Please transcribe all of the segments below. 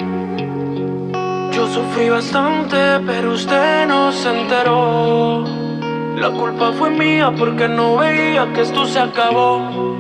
Yo sufrí bastante, pero usted no se enteró. La culpa fue mía porque no veía que esto se acabó.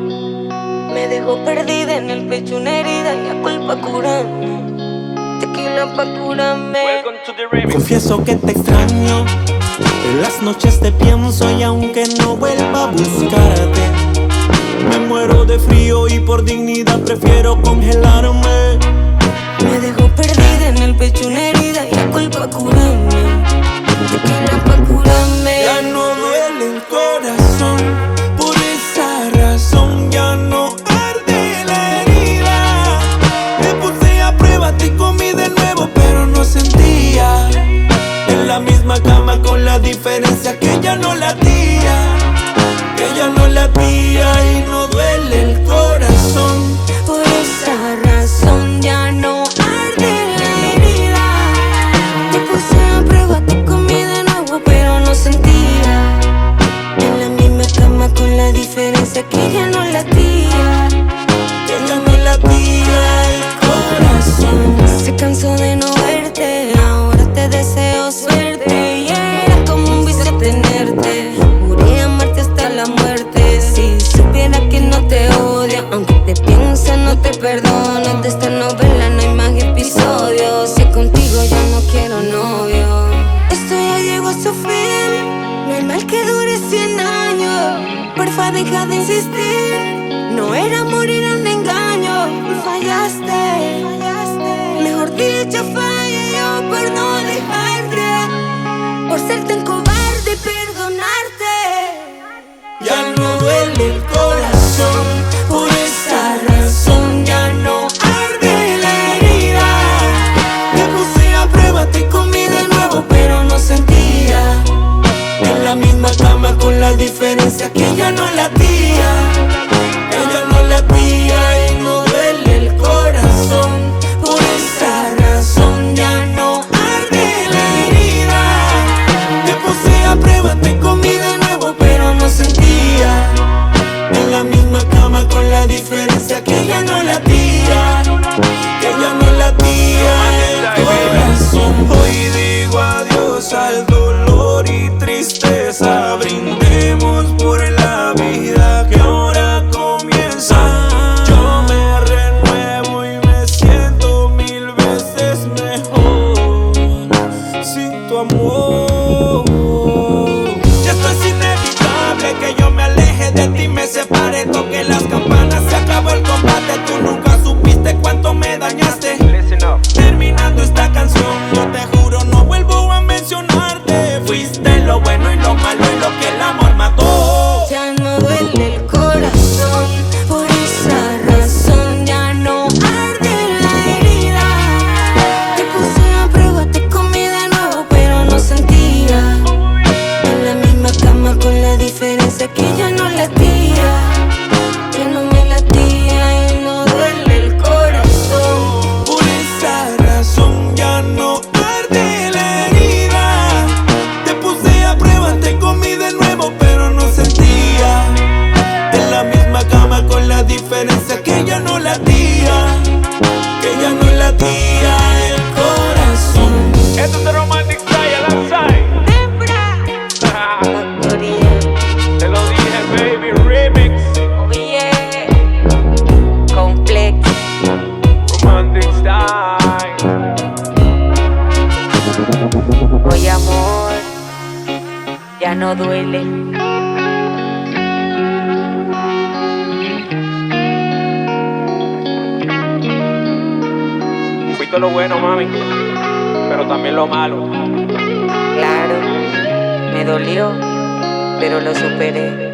Me dejó perdida en el pecho una herida y a culpa curarme. Tequila pa' curarme. Confieso que te extraño. En las noches te pienso y aunque no vuelva a buscarte, me muero de frío y por dignidad prefiero congelarme. Me dejó perdida en el pecho una herida y a culpa curarme. Tequila pa' curarme. Ya no duele el corazón, por esa razón ya no arde la herida. Me puse a prueba, te comí de nuevo pero no sentía. En la misma cama con la diferencia que ya no latía. Que ya no latía y no duele el corazón. Por esa razón ya no arde la herida. Te puse a prueba, te comí de nuevo pero no sentía. En la misma cama con la diferencia que ya no latía. Que ya no latía el corazón. Se cansó de no verte, ahora te deseo suerte. Y era como un vicio tenerte. Juré amarte hasta la muerte. Si supiera que no te odia, aunque te piensa no te perdona. De esta novela no hay más episodios. Si contigo ya no quiero novio. Esto ya llegó a su fin. No hay mal que dure 100 años. Porfa deja de insistir. No era morir en engaño. Fallaste. Mejor dicho, fallé yo por no dejarte, por ser tan cobarde, perdonarte. Ya no duele el corazón, por esa razón ya no arde la herida. Me puse a prueba, te comí de nuevo pero no sentía. En la misma cama con la diferencia que ya no latía. Ella no latía y no duele el corazón. Por esa razón ya no arde la herida. Me puse a prueba, te comí de nuevo pero no sentía. En la misma cama con la diferencia que ya no latía. Que ya no latía el corazón. Hoy digo adiós al dolor y tristeza. Brindemos por la vida que ahora comienza. Yo me renuevo y me siento 1000 veces mejor sin tu amor. Ya esto es inevitable que yo me aleje de ti, me separe, toque las campanas, se acabó el combate. Tú nunca supiste cuánto me dañaste. Terminando esta canción, yo te juro no vuelvo a mencionarte. Fuiste lo bueno y lo malo y lo que el amor mató. Ya no duele el corazón, por esa razón ya no arde la herida. Te puse a prueba, te comí de nuevo pero no sentía. En la misma cama con la diferencia que ya no latía. Ya no me latía y no duele el corazón. Por esa razón ya no arde la herida. Te puse a prueba, te comí de nuevo pero no sentía. En la misma cama con la diferencia que ya no latía. Que ya no latía el corazón. Esto es de Romantic Style alongside. Factoría, Te lo dije, baby, remix. oye, complex. Romantic Style. Oye amor, ya no duele. Fuiste lo bueno, mami, pero también lo malo. Claro, me dolió, pero lo superé.